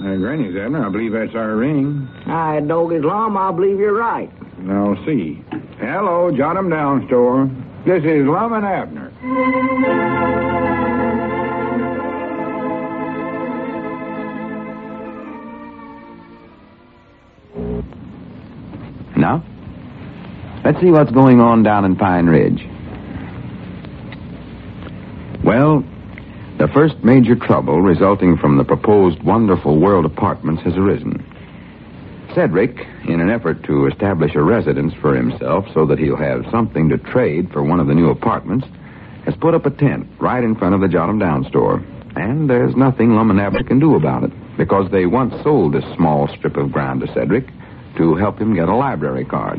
Granny's, Abner. I believe that's our ring. Dog Islam, I believe you're right. Now, see. Hello, Jot 'em Down store. This is Lum and Abner. Now, let's see what's going on down in Pine Ridge. Well, the first major trouble resulting from the proposed Wonderful World Apartments has arisen. Cedric, in an effort to establish a residence for himself so that he'll have something to trade for one of the new apartments, has put up a tent right in front of the Jot 'em Down store. And there's nothing Lum and Abner can do about it, because they once sold this small strip of ground to Cedric to help him get a library card.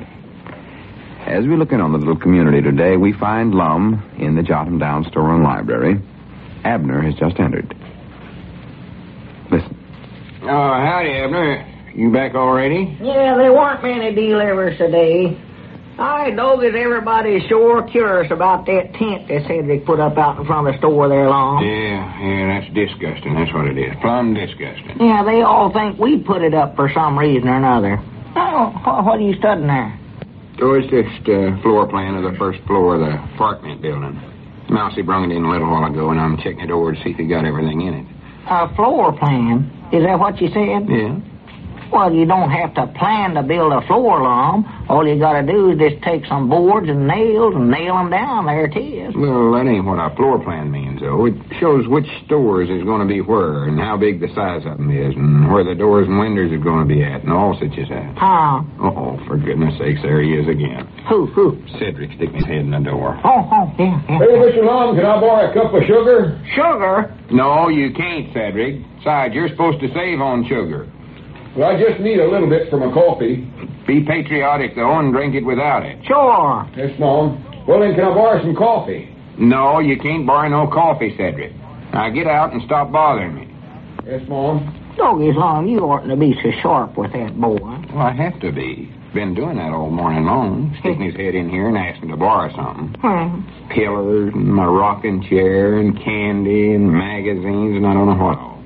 As we look in on the little community today, we find Lum in the Jot 'em Down store and library. Abner has just entered. Listen. Oh, howdy, Abner. You back already? Yeah, there weren't many delivers today. Dog, is everybody sure curious about that tent that Cedric put up out in front of the store there, Long? Yeah, that's disgusting. That's what it is. Plumb disgusting. Yeah, they all think we put it up for some reason or another. Oh, what are you studying there? So it's just floor plan of the first floor of the apartment building. Mousy brung it in a little while ago, and I'm checking it over to see if it got everything in it. A floor plan? Is that what you said? Yeah. Well, you don't have to plan to build a floor, Lum. All you got to do is just take some boards and nail them down. There it is. Well, that ain't what a floor plan means, though. It shows which stores is going to be where, and how big the size of them is, and where the doors and windows are going to be at, and all such as that. Huh? Uh-oh, for goodness sakes, there he is again. Who? Cedric sticking his head in the door. Oh, yeah. Hey, Mr. Lum, can I borrow a cup of sugar? Sugar? No, you can't, Cedric. Besides, you're supposed to save on sugar. Well, I just need a little bit for my coffee. Be patriotic, though, and drink it without it. Sure. Yes, Mom. Well, then, can I borrow some coffee? No, you can't borrow no coffee, Cedric. Now get out and stop bothering me. Yes, Mom. Dog Islam, you oughtn't to be so sharp with that boy. Well, I have to be. Been doing that all morning long, sticking his head in here and asking to borrow something. Pillars and my rocking chair and candy and magazines and I don't know what all.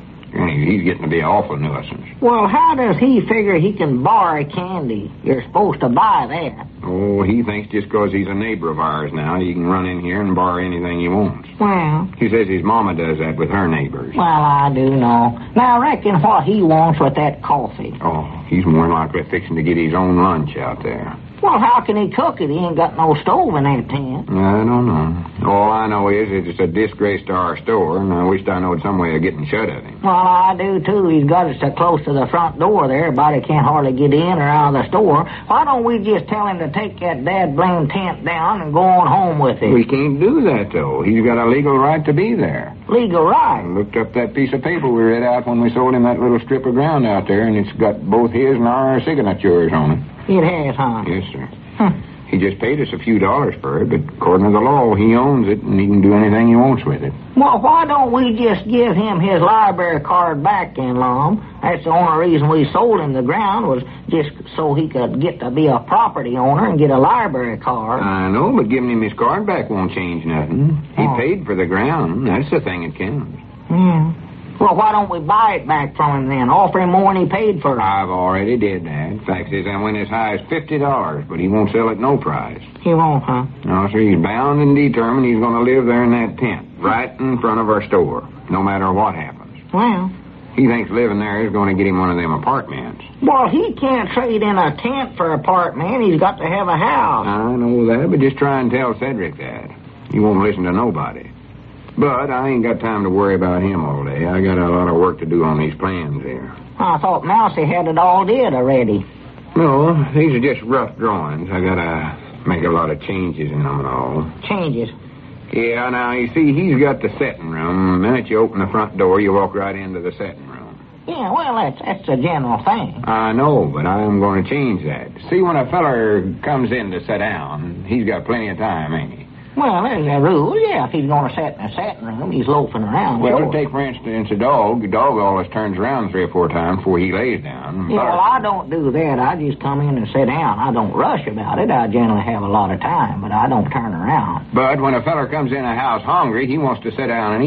He's getting to be an awful nuisance. Well, how does he figure he can borrow candy? You're supposed to buy that. Oh, he thinks just 'cause he's a neighbor of ours now, he can run in here and borrow anything he wants. Well... He says his mama does that with her neighbors. Well, I do know. Now, I reckon what he wants with that coffee. Oh, he's more than likely fixing to get his own lunch out there. Well, how can he cook it? He ain't got no stove in that tent. I don't know. All I know is it's a disgrace to our store, and I wished I knowed some way of getting shut of him. Well, I do, too. He's got it so close to the front door there, everybody can't hardly get in or out of the store. Why don't we just tell him to take that dad-blame tent down and go on home with it? We can't do that, though. He's got a legal right to be there. Legal right? I looked up that piece of paper we read out when we sold him that little strip of ground out there, and it's got both his and our signatures on it. It has, huh? Yes, sir. He just paid us a few dollars for it, but according to the law, he owns it, and he can do anything he wants with it. Well, why don't we just give him his library card back then, Lum? That's the only reason we sold him the ground, was just so he could get to be a property owner and get a library card. I know, but giving him his card back won't change nothing. He paid for the ground. That's the thing that counts. Yeah. Well, why don't we buy it back from him then? Offer him more than he paid for it. I've already did that. Fact is, I went as high as $50, but he won't sell at no price. He won't, huh? No, sir, he's bound and determined he's going to live there in that tent, right in front of our store, no matter what happens. Well... He thinks living there is going to get him one of them apartments. Well, he can't trade in a tent for an apartment. He's got to have a house. I know that, but just try and tell Cedric that. He won't listen to nobody. But I ain't got time to worry about him all day. I got a lot of work to do on these plans here. I thought Mousy had it all did already. No, these are just rough drawings. I got to make a lot of changes in them and all. Changes? Yeah, now, you see, he's got the setting room. The minute you open the front door, you walk right into the setting room. Yeah, well, that's a general thing. I know, but I'm going to change that. See, when a feller comes in to sit down, he's got plenty of time, ain't he? Well, there's a rule. Yeah, if he's going to sit in a setting room, he's loafing around. Well, sure. take, for instance, a dog. The dog always turns around 3 or 4 times before he lays down. Yeah, well, I don't do that. I just come in and sit down. I don't rush about it. I generally have a lot of time, but I don't turn around. But when a feller comes in a house hungry, he wants to sit down and eat.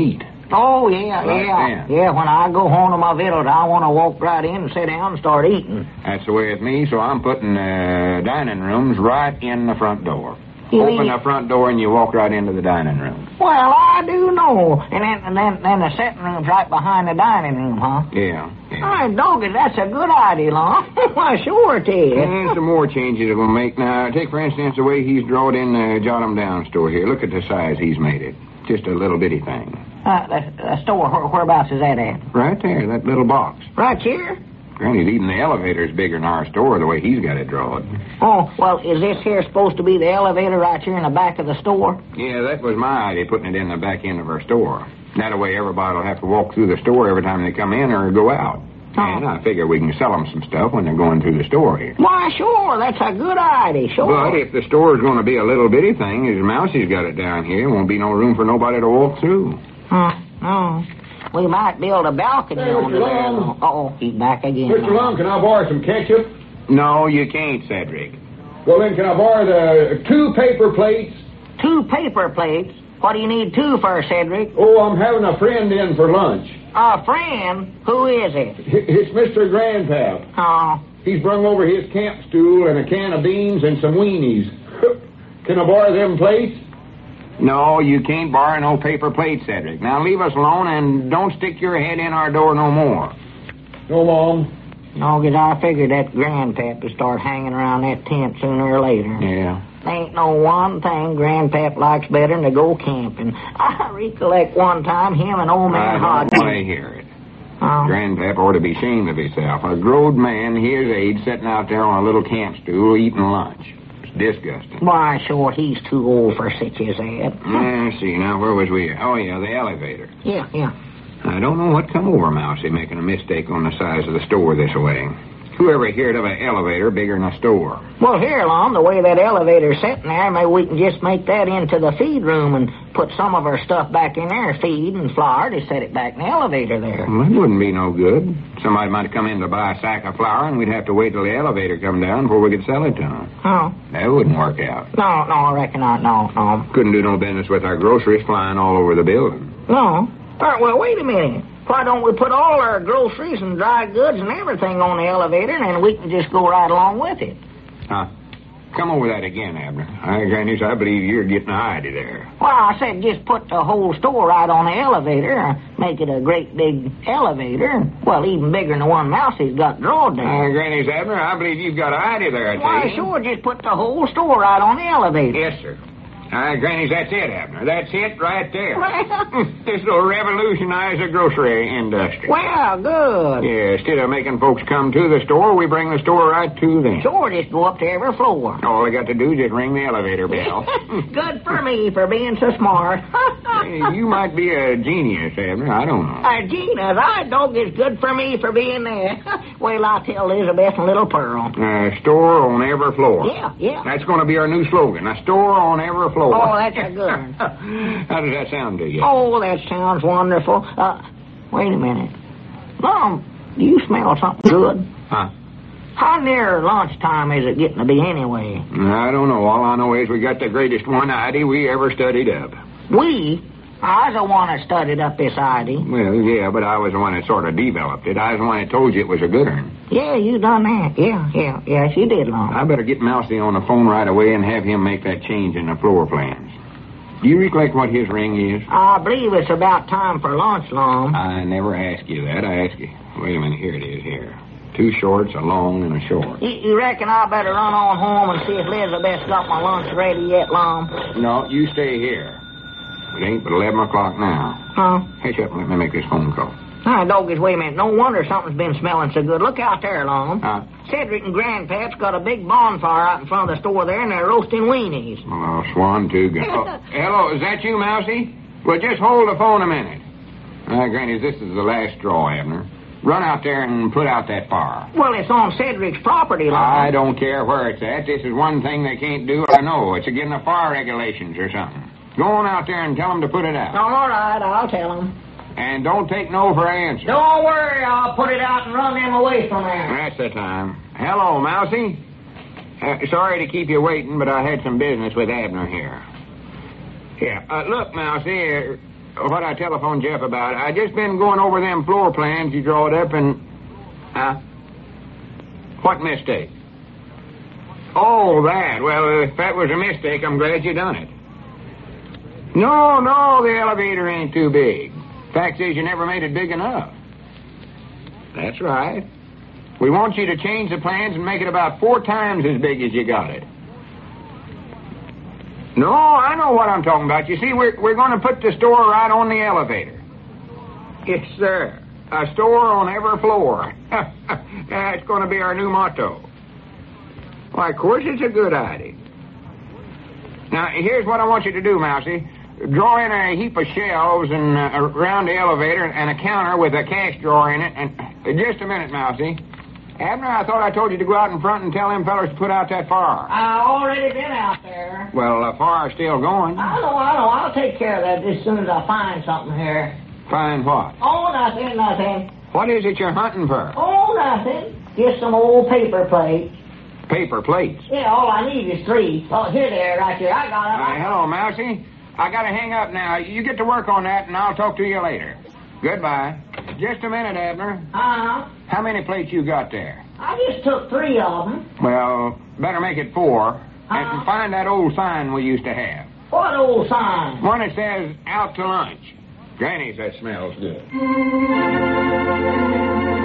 Oh, yeah. Yeah, when I go home to my village, I want to walk right in and sit down and start eating. That's the way with me, so I'm putting dining rooms right in the front door. Open the front door and you walk right into the dining room. Well, I do know. And then the sitting room's right behind the dining room, huh? Yeah. All right, doggy, that's a good idea, Lon. Why, sure it is. And some more changes we'll make. Now, take, for instance, the way he's drawn in the Jot 'em Down store here. Look at the size he's made it. Just a little bitty thing. The store, whereabouts is that at? Right there, that little box. Right here? Granny's even the elevator's bigger than our store, the way he's got it drawn. Oh, well, is this here supposed to be the elevator right here in the back of the store? Yeah, that was my idea, putting it in the back end of our store. That way everybody will have to walk through the store every time they come in or go out. Oh. And I figure we can sell them some stuff when they're going through the store here. Why, sure, that's a good idea, sure. But if the store's going to be a little bitty thing, as Mousie's got it down here, won't be no room for nobody to walk through. Oh. We might build a balcony on there. Uh-oh, he's back again. Mr. Long, can I borrow some ketchup? No, you can't, Cedric. Well, then, can I borrow the 2 paper plates? 2 paper plates? What do you need 2 for, Cedric? Oh, I'm having a friend in for lunch. A friend? Who is it? It's Mr. Grandpap. Oh. He's brung over his camp stool and a can of beans and some weenies. Can I borrow them plates? No, you can't borrow no paper plates, Cedric. Now leave us alone and don't stick your head in our door no more. No, Mom. No, 'cause I figured that Grandpap would start hanging around that tent sooner or later. Yeah. Ain't no one thing Grandpap likes better than to go camping. I recollect one time him and old man Hodge. I don't want to hear it. Grandpap ought to be ashamed of himself. A grown man his age sitting out there on a little camp stool eating lunch. Disgusting. Why, sure, he's too old for such as that. Let's see, now, where was we? Oh, yeah, the elevator. Yeah. I don't know what come over Mousie making a mistake on the size of the store this way. Whoever heard of an elevator bigger than a store? Well, here, Lon, the way that elevator's sitting there, maybe we can just make that into the feed room and put some of our stuff back in there, feed and flour, to set it back in the elevator there. Well, that wouldn't be no good. Somebody might come in to buy a sack of flour, and we'd have to wait till the elevator come down before we could sell it to them. Oh. That wouldn't work out. No, I reckon not, no. Couldn't do no business with our groceries flying all over the building. No. All right, well, wait a minute. Why don't we put all our groceries and dry goods and everything on the elevator, and then we can just go right along with it? Come over that again, Abner. Granny, I believe you're getting a idea there. Well, I said just put the whole store right on the elevator, make it a great big elevator. Well, even bigger than the one Mousie's got drawn there. Granny, Abner, I believe you've got an idea there, I tell you. Why, sure, just put the whole store right on the elevator. Yes, sir. Granny, that's it, Abner. That's it right there. This will revolutionize the grocery industry. Well, good. Yeah, instead of making folks come to the store, we bring the store right to them. Sure, just go up to every floor. All they got to do is just ring the elevator bell. Good for me for being so smart. Hey, you might be a genius, Abner. I don't know. A genius? I don't get good for me for being there. Well, I'll tell Elizabeth and little Pearl. Store on every floor. Yeah. That's going to be our new slogan. A store on every floor. Oh, that's a good one. How does that sound to you? Oh, that sounds wonderful. Wait a minute. Mom, do you smell something good? Huh? How near lunchtime is it getting to be anyway? I don't know. All I know is we got the greatest one idea we ever studied up. We? I was the one that studied up this idea. Well, yeah, but I was the one that sort of developed it. I was the one that told you it was a good one. Yeah, you done that. Yeah. Yes, you did, Lon. I better get Mousie on the phone right away and have him make that change in the floor plans. Do you recollect what his ring is? I believe it's about time for lunch, Lon. I never asked you that. I asked you. Wait a minute. Here it is, here. 2 shorts, a long and a short. You reckon I better run on home and see if Elizabeth's got my lunch ready yet, Lon? No, you stay here. It ain't but 11 o'clock now. Huh? Hush up and let me make this phone call. Doggies, wait a minute. No wonder something's been smelling so good. Look out there, Lon. Cedric and Grandpap's got a big bonfire out in front of the store there, and they're roasting weenies. Oh, swan too good. Hello, is that you, Mousie? Well, just hold the phone a minute. Granny, this is the last straw, Abner. Run out there and put out that fire. Well, it's on Cedric's property, Lon. I don't care where it's at. This is one thing they can't do. I know. It's against the fire regulations or something. Go on out there and tell them to put it out. All right, I'll tell them. And don't take no for an answer. Don't worry, I'll put it out and run them away from there. That's the time. Hello, Mousie. Sorry to keep you waiting, but I had some business with Abner here. Yeah, look, Mousie, what I telephoned Jeff about. I just been going over them floor plans you drawed up and... What mistake? Oh, that. Well, if that was a mistake, I'm glad you done it. No, the elevator ain't too big. Fact is, you never made it big enough. That's right. We want you to change the plans and make it about 4 times as big as you got it. No, I know what I'm talking about. You see, we're going to put the store right on the elevator. Yes, sir. A store on every floor. That's going to be our new motto. Why, of course it's a good idea. Now, here's what I want you to do, Mousie. Draw in a heap of shelves and around the elevator and a counter with a cash drawer in it. And just a minute, Mousie. Abner, I thought I told you to go out in front and tell them fellas to put out that fire. I already been out there. Well, the fire's still going. I know. I'll take care of that as soon as I find something here. Find what? Oh, nothing. What is it you're hunting for? Oh, nothing. Just some old paper plates. Paper plates? Yeah, all I need is 3. Oh, here they are, right here. I got them. Hello, Mousie. I gotta hang up now. You get to work on that, and I'll talk to you later. Goodbye. Just a minute, Abner. Uh-huh. How many plates you got there? I just took 3 of them. Well, better make it 4. And find that old sign we used to have. What old sign? One that says, out to lunch. Granny's, that smells good.